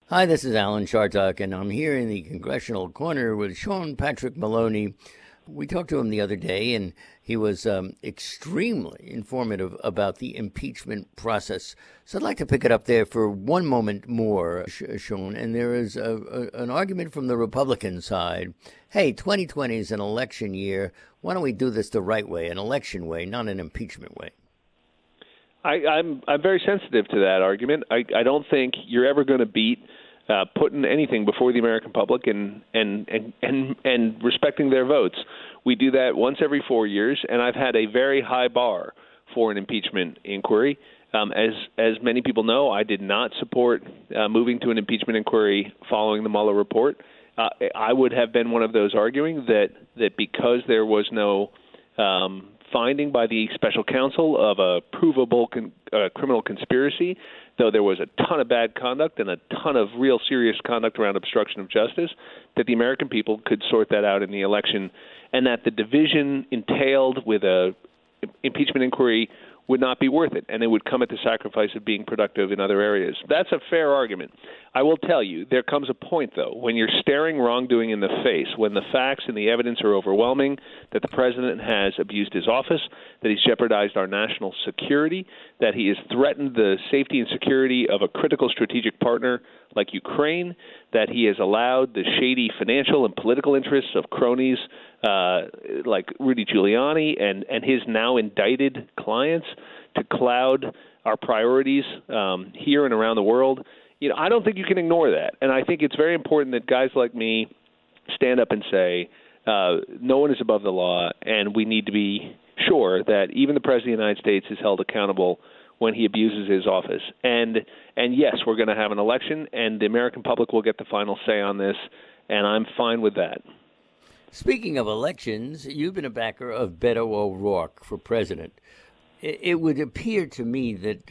Hi, this is Alan Chartock, and I'm here in the Congressional Corner with Sean Patrick Maloney. We talked to him the other day, and he was extremely informative about the impeachment process. So I'd like to pick it up there for one moment more, Sean. And there is an argument from the Republican side. Hey, 2020 is an election year. Why don't we do this the right way, an election way, not an impeachment way? I'm very sensitive to that argument. I don't think you're ever going to beat putting anything before the American public and respecting their votes. We do that once every 4 years, and I've had a very high bar for an impeachment inquiry. As many people know, I did not support moving to an impeachment inquiry following the Mueller report. I would have been one of those arguing that because there was no finding by the special counsel of a provable criminal conspiracy, though there was a ton of bad conduct and a ton of real serious conduct around obstruction of justice, that the American people could sort that out in the election, and that the division entailed with a impeachment inquiry would not be worth it, and it would come at the sacrifice of being productive in other areas. That's a fair argument. I will tell you, there comes a point, though, when you're staring wrongdoing in the face, when the facts and the evidence are overwhelming, that the president has abused his office, that he's jeopardized our national security, that he has threatened the safety and security of a critical strategic partner like Ukraine, that he has allowed the shady financial and political interests of cronies like Rudy Giuliani and his now indicted clients to cloud our priorities here and around the world. I don't think you can ignore that. And I think it's very important that guys like me stand up and say, no one is above the law, and we need to be sure that even the President of the United States is held accountable when he abuses his office. And yes, we're going to have an election, and the American public will get the final say on this, and I'm fine with that. Speaking of elections, you've been a backer of Beto O'Rourke for president. It would appear to me that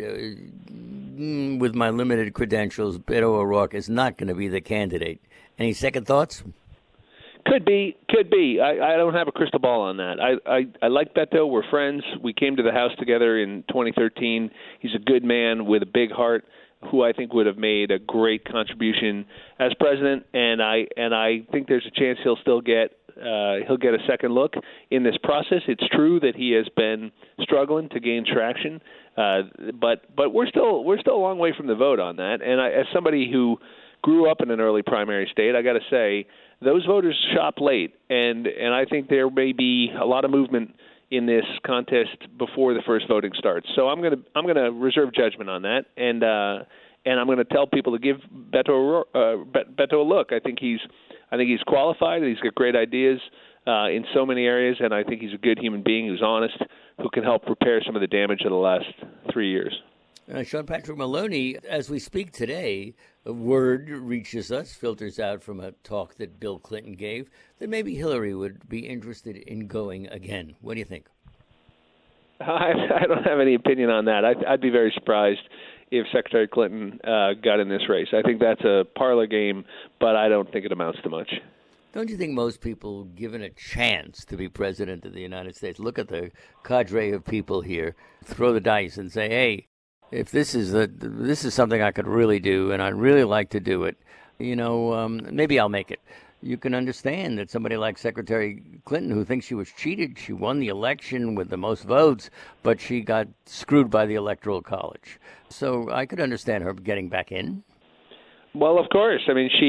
with my limited credentials, Beto O'Rourke is not going to be the candidate. Any second thoughts? Could be. I don't have a crystal ball on that. I like Beto. We're friends. We came to the House together in 2013. He's a good man with a big heart who I think would have made a great contribution as president, and I think there's a chance he'll still get a second look in this process. It's true that he has been struggling to gain traction, but we're still a long way from the vote on that. And as somebody who grew up in an early primary state, I got to say those voters shop late, and I think there may be a lot of movement in this contest before the first voting starts. So I'm gonna reserve judgment on that, and I'm going to tell people to give Beto a look. I think he's qualified. He's got great ideas in so many areas, and I think he's a good human being who's honest, who can help repair some of the damage of the last 3 years. Sean Patrick Maloney, as we speak today, a word reaches us, filters out from a talk that Bill Clinton gave, that maybe Hillary would be interested in going again. What do you think? I don't have any opinion on that. I'd be very surprised if Secretary Clinton got in this race. I think that's a parlor game, but I don't think it amounts to much. Don't you think most people, given a chance to be president of the United States, look at the cadre of people here, throw the dice and say, hey, if this is something I could really do and I'd really like to do it, maybe I'll make it. You can understand that somebody like Secretary Clinton, who thinks she was cheated, she won the election with the most votes, but she got screwed by the Electoral College. So I could understand her getting back in. Well, of course. I mean,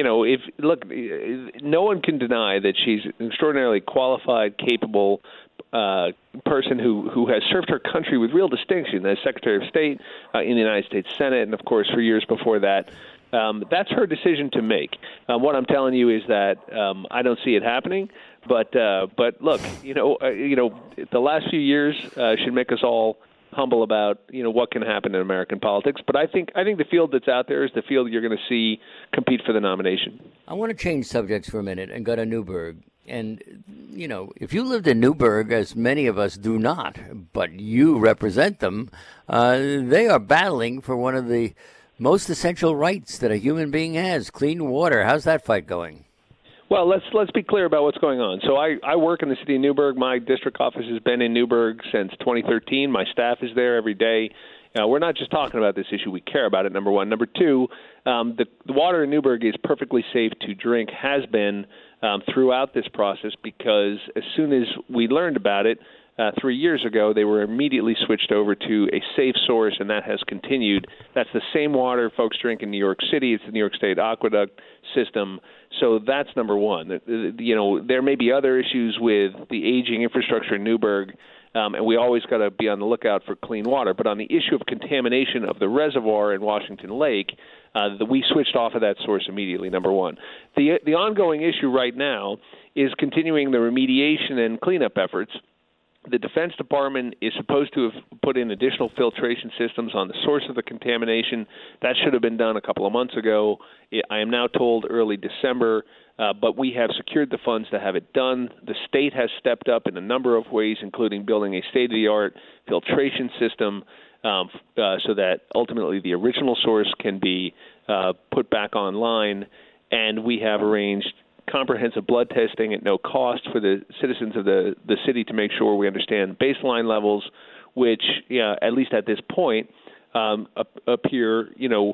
no one can deny that she's an extraordinarily qualified, capable person who has served her country with real distinction as Secretary of State in the United States Senate, and of course for years before that. That's her decision to make. What I'm telling you is that I don't see it happening. But look, the last few years should make us all humble about what can happen in American politics. But I think the field that's out there is the field you're going to see compete for the nomination. I want to change subjects for a minute and go to Newburgh. And, if you lived in Newburgh, as many of us do not, but you represent them, they are battling for one of the most essential rights that a human being has, clean water. How's that fight going? Well, let's be clear about what's going on. So I work in the city of Newburgh. My district office has been in Newburgh since 2013. My staff is there every day. we're not just talking about this issue. We care about it, number one. Number two, the water in Newburgh is perfectly safe to drink, has been throughout this process, because as soon as we learned about it 3 years ago, they were immediately switched over to a safe source, and that has continued. That's the same water folks drink in New York City. It's the New York State Aqueduct system. So that's number one. There may be other issues with the aging infrastructure in Newburgh, and we always got to be on the lookout for clean water. But on the issue of contamination of the reservoir in Washington Lake, we switched off of that source immediately, number one. The ongoing issue right now is continuing the remediation and cleanup efforts. The Defense Department is supposed to have put in additional filtration systems on the source of the contamination. That should have been done a couple of months ago. I am now told early December, but we have secured the funds to have it done. The state has stepped up in a number of ways, including building a state-of-the-art filtration system so that ultimately the original source can be put back online. And we have arranged comprehensive blood testing at no cost for the citizens of the city to make sure we understand baseline levels, which, at least at this point, appear,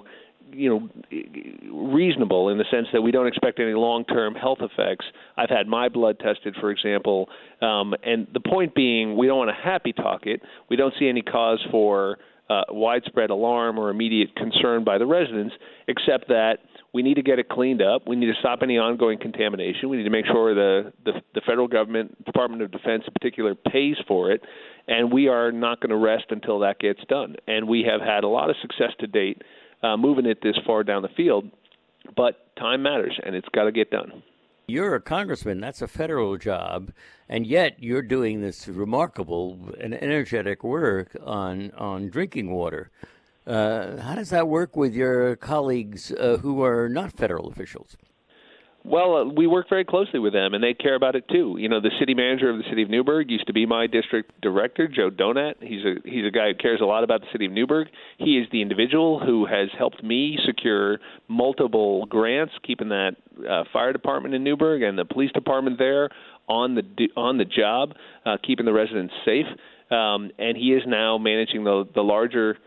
reasonable in the sense that we don't expect any long-term health effects. I've had my blood tested, for example, and the point being, we don't want to happy talk it. We don't see any cause for widespread alarm or immediate concern by the residents, except that we need to get it cleaned up. We need to stop any ongoing contamination. We need to make sure the federal government, Department of Defense in particular, pays for it. And we are not going to rest until that gets done. And we have had a lot of success to date moving it this far down the field. But time matters, and it's got to get done. You're a congressman. That's a federal job. And yet you're doing this remarkable and energetic work on drinking water. How does that work with your colleagues who are not federal officials? Well, we work very closely with them, and they care about it too. The city manager of the city of Newburgh used to be my district director, Joe Donat. He's a guy who cares a lot about the city of Newburgh. He is the individual who has helped me secure multiple grants, keeping that fire department in Newburgh and the police department there on the job, keeping the residents safe. And he is now managing the larger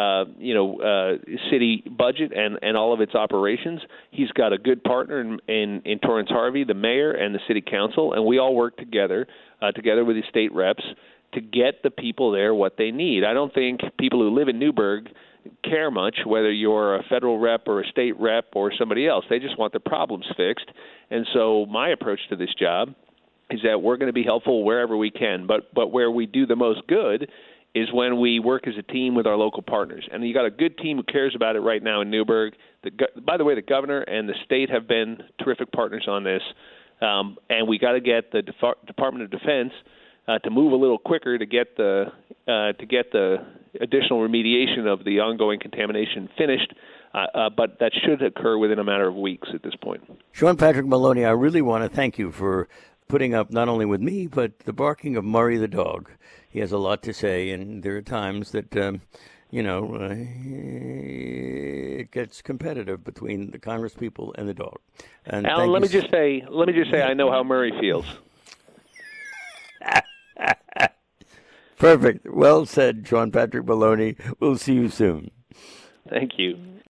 city budget and all of its operations. He's got a good partner in Torrance Harvey, the mayor, and the city council, and we all work together with the state reps to get the people there what they need. I don't think people who live in Newburgh care much whether you're a federal rep or a state rep or somebody else. They just want their problems fixed. And so my approach to this job is that we're going to be helpful wherever we can, but where we do the most good is when we work as a team with our local partners. And you got a good team who cares about it right now in Newburgh. By the way, the governor and the state have been terrific partners on this. And we got to get the Department of Defense to move a little quicker to get the additional remediation of the ongoing contamination finished. But that should occur within a matter of weeks at this point. Sean Patrick Maloney, I really want to thank you for putting up not only with me, but the barking of Murray the dog. He has a lot to say, and there are times that, it gets competitive between the congresspeople and the dog. And Alan, let me just say, I know how Murray feels. Perfect. Well said, Sean Patrick Maloney. We'll see you soon. Thank you.